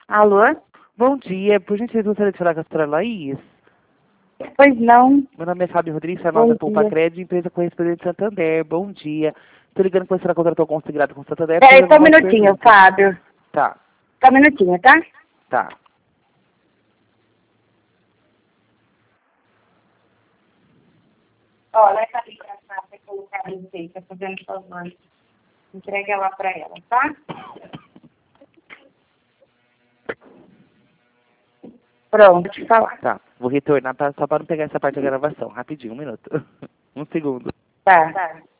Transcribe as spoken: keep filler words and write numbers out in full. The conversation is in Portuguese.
Alô? Bom dia, por gentileza, gostaria de falar com a senhora Laís? Pois não. Meu nome é Fábio Rodrigues, Bom famosa Poupa dia. Crédito, empresa correspondente de Santander. Bom dia. Estou ligando que a senhora contratou consignado com Santander. Peraí, fazendo só um algumas minutinho, perguntas. Fábio. Tá, Só um minutinho, tá? tá. Olha essa ali pra cá, pra colocar a receita, fazendo favor. Entrega ela pra ela, tá? Pronto, te falar. Tá, vou retornar pra, só para não pegar essa parte da gravação. Rapidinho, um minuto. Um segundo. Tá.